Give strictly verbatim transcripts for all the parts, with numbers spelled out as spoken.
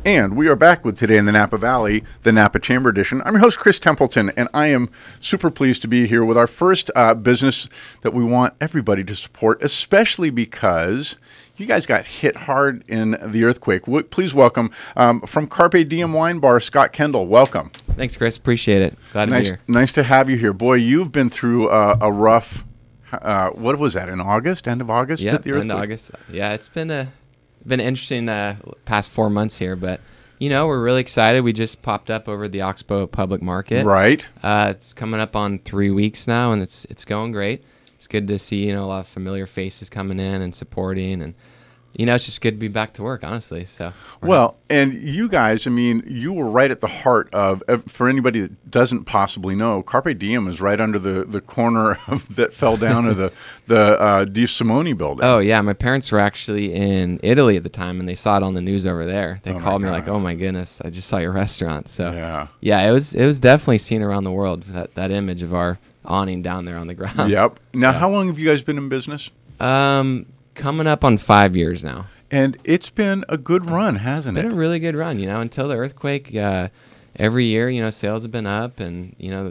And we are back with Today in the Napa Valley, the Napa Chamber Edition. I'm your host, Chris Templeton, and I am super pleased to be here with our first uh, business that we want everybody to support, especially because you guys got hit hard in the earthquake. W- please welcome, um, from Carpe Diem Wine Bar, Scott Kendall. Welcome. Thanks, Chris. Appreciate it. Glad nice, to be here. Nice to have you here. Boy, you've been through uh, a rough, uh, what was that, in August, end of August? Yeah, the end of August. Yeah, it's been a been an interesting uh, past four months here, but you know, we're really excited. We just popped up over the Oxbow Public Market. Right. Uh, it's coming up on three weeks now, and it's it's going great. It's good to see, you know, a lot of familiar faces coming in and supporting, and you know, it's just good to be back to work, honestly. So, well, and you guys, I mean, you were right at the heart of, for anybody that doesn't possibly know, Carpe Diem is right under the, the corner of, that fell down of the the uh, Di Simone building. Oh yeah, my parents were actually in Italy at the time, and they saw it on the news over there. They oh called me like, "Oh my goodness, I just saw your restaurant." So yeah, yeah, it was it was definitely seen around the world, that that image of our awning down there on the ground. Yep. Now, yeah. How long have you guys been in business? Um. Coming up on five years now. And it's been a good run, hasn't it's it? been a really good run, you know, until the earthquake. Uh, every year, you know, sales have been up, and, you know,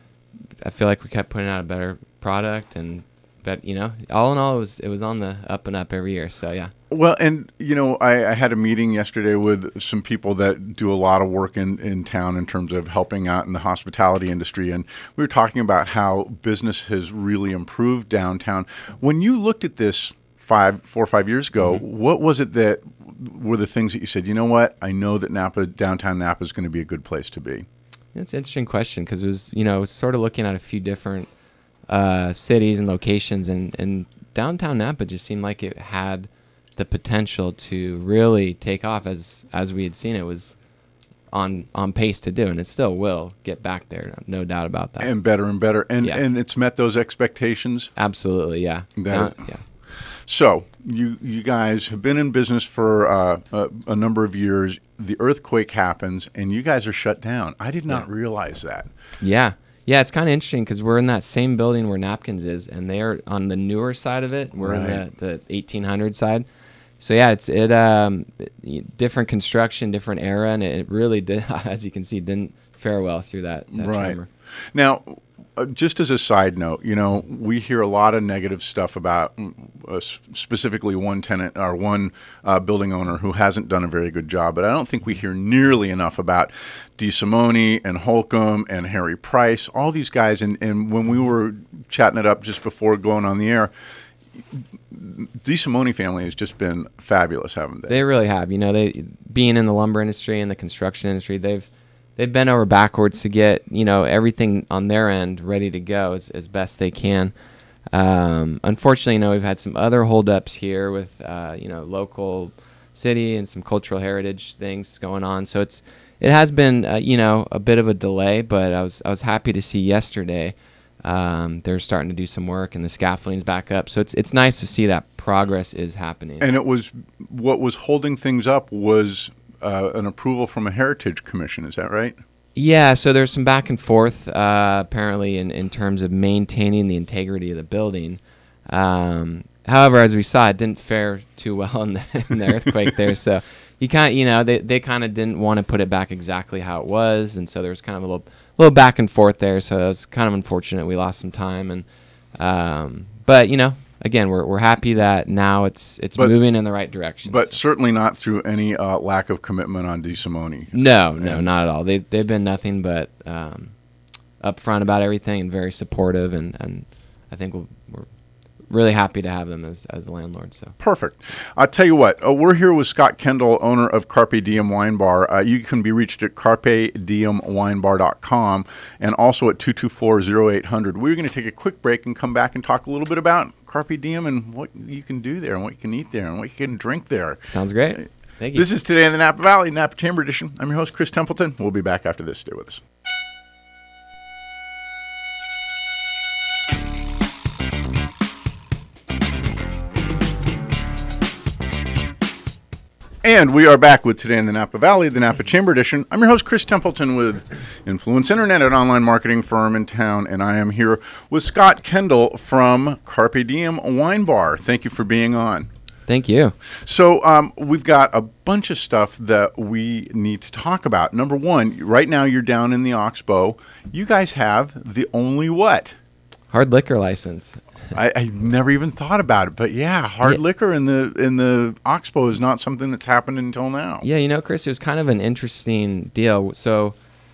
I feel like we kept putting out a better product, and, but, you know, all in all, it was, it was on the up and up every year, so, yeah. Well, and, you know, I, I had a meeting yesterday with some people that do a lot of work in, in town in terms of helping out in the hospitality industry, and we were talking about how business has really improved downtown. When you looked at this Five, four or five years ago, mm-hmm. what was it that were the things that you said, you know what, I know that Napa, downtown Napa is going to be a good place to be? It's an interesting question, because it was, you know, it was sort of looking at a few different uh, cities and locations, and, and downtown Napa just seemed like it had the potential to really take off, as as we had seen it was on on pace to do, and it still will get back there, no doubt about that. And better and better, and yeah. and it's met those expectations? Absolutely, yeah. That uh, yeah. So you you guys have been in business for uh, a, a number of years. The earthquake happens, and you guys are shut down. I did not yeah. realize that. Yeah. Yeah, it's kind of interesting because we're in that same building where Napkins is, and they are on the newer side of it. We're right. in the, the eighteen hundred side. So, yeah, it's it um it, different construction, different era, and it really did, as you can see, didn't fare well through that, that right. tremor. Now, Uh, just as a side note, you know, we hear a lot of negative stuff about uh, specifically one tenant or one uh, building owner who hasn't done a very good job. But I don't think we hear nearly enough about Di Simone and Holcomb and Harry Price, all these guys. And, and when we were chatting it up just before going on the air, Di Simone family has just been fabulous, haven't they? They really have. You know, they being in the lumber industry and the construction industry, they've They've bent over backwards to get, you know, everything on their end ready to go as, as best they can. Um, unfortunately, you know, we've had some other holdups here with, uh, you know, local city and some cultural heritage things going on. So it's it has been, uh, you know, a bit of a delay, but I was I was happy to see yesterday um, they're starting to do some work and the scaffolding's back up. So it's it's nice to see that progress is happening. And it was what was holding things up was Uh, an approval from a heritage commission, is that right? Yeah, so there's some back and forth uh, apparently in, in terms of maintaining the integrity of the building. Um, however, as we saw, it didn't fare too well in the, in the earthquake there. So you kind you know, they, they kind of didn't want to put it back exactly how it was, and so there was kind of a little little back and forth there. So it was kind of unfortunate. We lost some time, and um, but you know. Again, we're we're happy that now it's it's but, moving in the right direction. But so. Certainly not through any uh, lack of commitment on Di Simone. No, no, and not at all. They they've been nothing but um, upfront about everything and very supportive, and, and I think we'll, we're really happy to have them as as a landlord. So perfect. I'll tell you what, uh, we're here with Scott Kendall, owner of Carpe Diem Wine Bar. Uh, you can be reached at carpe diem wine bar dot com and also at two two four, oh eight hundred. We're going to take a quick break and come back and talk a little bit about Carpe Diem and what you can do there and what you can eat there and what you can drink there. Sounds great. Thank you. This is Today in the Napa Valley, Napa Chamber Edition. I'm your host, Chris Templeton. We'll be back after this. Stay with us. And we are back with Today in the Napa Valley, the Napa Chamber Edition. I'm your host, Chris Templeton, with Influence Internet, an online marketing firm in town, and I am here with Scott Kendall from Carpe Diem Wine Bar. Thank you for being on. Thank you. So um, we've got a bunch of stuff that we need to talk about. Number one, right now you're down in the Oxbow. You guys have the only what? Hard liquor license. I, I never even thought about it, but yeah, hard Yeah. liquor in the in the Oxbow is not something that's happened until now. Yeah, you know, Chris, it was kind of an interesting deal. So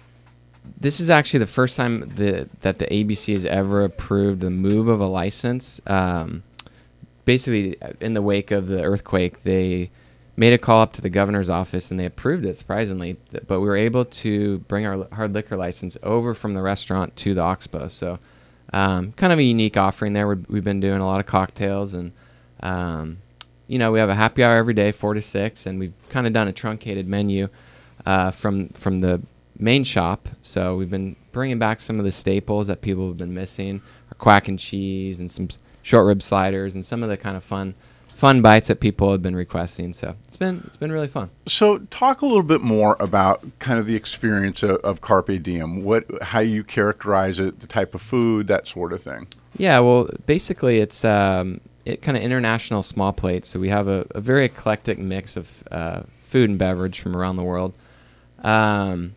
this is actually the first time the, that the A B C has ever approved the move of a license. Um, basically, in the wake of the earthquake, they made a call up to the governor's office and they approved it, surprisingly. But we were able to bring our hard liquor license over from the restaurant to the Oxbow. So um, kind of a unique offering there. We're, we've been doing a lot of cocktails and, um, you know, we have a happy hour every day, four to six, and we've kind of done a truncated menu uh, from from the main shop. So we've been bringing back some of the staples that people have been missing, our quack and cheese and some s- short rib sliders and some of the kind of fun fun bites that people have been requesting. So it's been it's been really fun. So talk a little bit more about kind of the experience of, of Carpe Diem. What, how you characterize it, the type of food, that sort of thing. Yeah, well, basically it's um, it kind of international small plates. So we have a, a very eclectic mix of uh, food and beverage from around the world. Um,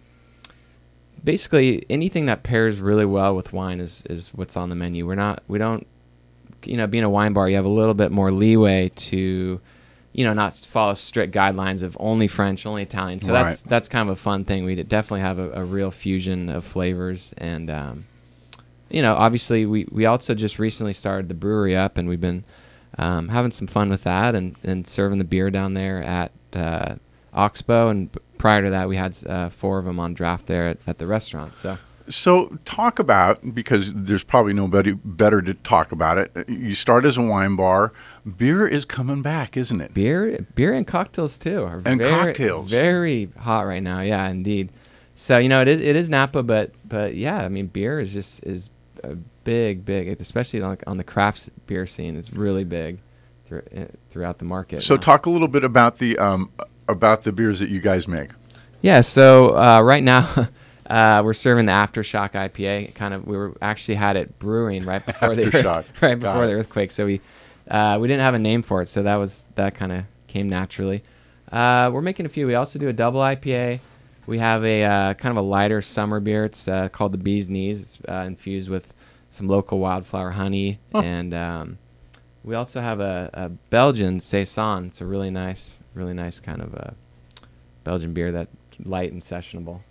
basically anything that pairs really well with wine is, is what's on the menu. We're not, we don't, you know, being a wine bar, you have a little bit more leeway to, you know, not follow strict guidelines of only French, only Italian. So Right. that's that's kind of a fun thing. We d- definitely have a, a real fusion of flavors, and um, you know, obviously we, we also just recently started the brewery up, and we've been um, having some fun with that, and, and serving the beer down there at uh, Oxbow, and b- prior to that we had uh, four of them on draft there at, at the restaurant. So. So talk about, because there's probably nobody better to talk about it. You start as a wine bar. Beer is coming back, isn't it? Beer, beer and cocktails too are And very, cocktails. very hot right now. Yeah, indeed. So you know it is it is Napa, but but yeah, I mean beer is just is a big big, especially on, on the craft beer scene. It's really big through, uh, throughout the market. So now. talk a little bit about the um, about the beers that you guys make. Yeah. So uh, right now. Uh, we're serving the Aftershock I P A. Kind of, we were actually had it brewing right before the Aftershock. right Got before it. the earthquake. So we uh, we didn't have a name for it. So that was that kind of came naturally. Uh, we're making a few. We also do a double I P A. We have a uh, kind of a lighter summer beer. It's uh, called the Bee's Knees. It's uh, infused with some local wildflower honey, Huh. and um, we also have a, a Belgian Saison. It's a really nice, really nice kind of a Belgian beer that's light and sessionable.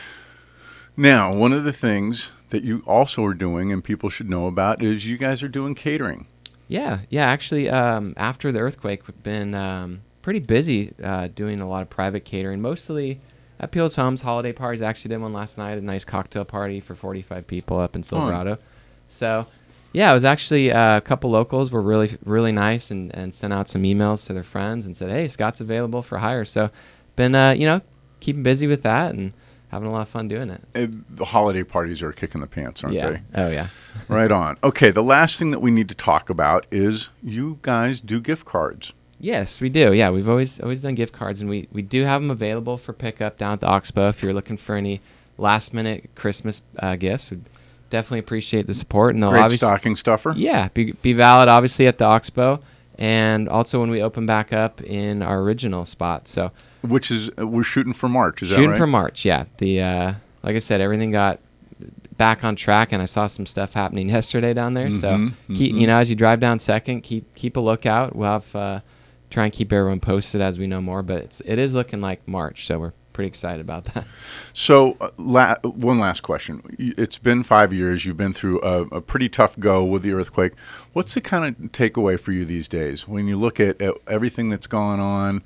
Now, one of the things that you also are doing, and people should know about, is you guys are doing catering. Yeah, yeah. Actually, um, after the earthquake, we've been um, pretty busy uh, doing a lot of private catering, mostly at people's homes, holiday parties. Actually did one last night, a nice cocktail party for forty-five people up in Silverado. So, yeah, it was actually uh, a couple locals were really, really nice and, and sent out some emails to their friends and said, hey, Scott's available for hire. So, been, uh, you know, keeping busy with that and having a lot of fun doing it. Uh, the holiday parties are kicking the pants, aren't yeah. they? Oh, yeah. Right on. Okay, the last thing that we need to talk about is you guys do gift cards. Yes, we do. Yeah, we've always always done gift cards, and we, we do have them available for pickup down at the Oxbow. If you're looking for any last minute Christmas uh, gifts, we'd definitely appreciate the support. And they'll Great obviously, stocking stuffer. yeah, be be valid obviously at the Oxbow, and also when we open back up in our original spot. So Which is, uh, we're shooting for March, is shooting that right? for March. Yeah, the uh, like I said, everything got back on track, and I saw some stuff happening yesterday down there. So Mhm, keep, mhm. you know, as you drive down Second, keep keep a lookout. We'll have uh, try and keep everyone posted as we know more, but it's it is looking like March, so we're pretty excited about that. So, uh, la- one last question. Y- It's been five years. You've been through a, a pretty tough go with the earthquake. What's the kind of takeaway for you these days when you look at, at everything that's gone on?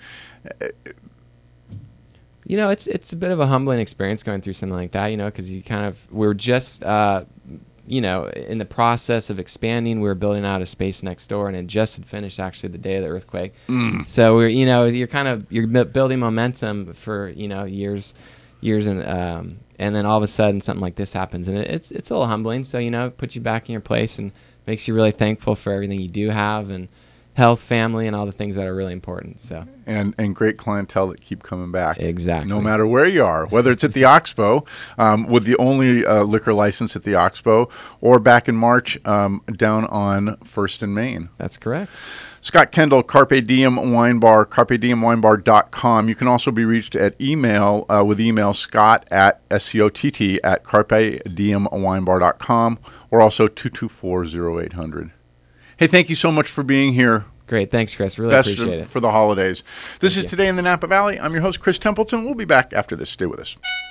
You know, it's it's a bit of a humbling experience going through something like that, you know, because you kind of we're just uh, you know, in the process of expanding. We were building out a space next door, and it just had finished actually the day of the earthquake. Mm. So we're, you know, you're kind of you're bu- building momentum for, you know, years, years, and um, and then all of a sudden something like this happens, and it, it's it's a little humbling. So, you know, it puts you back in your place and makes you really thankful for everything you do have, and health, family, and all the things that are really important. So and and great clientele that keep coming back. Exactly. No matter where you are, whether it's at the Oxbow um, with the only uh, liquor license at the Oxbow, or back in March um, down on First and Main. That's correct. Scott Kendall, Carpe Diem Wine Bar, carpe diem wine bar dot com. You can also be reached at email uh, with email scott at S C O T T at carpe diem wine bar dot com, or also two two four, oh eight hundred. Hey, thank you so much for being here. Great. Thanks, Chris. Really Best appreciate it. for the holidays. This Thank is you. Today in the Napa Valley. I'm your host, Chris Templeton. We'll be back after this. Stay with us.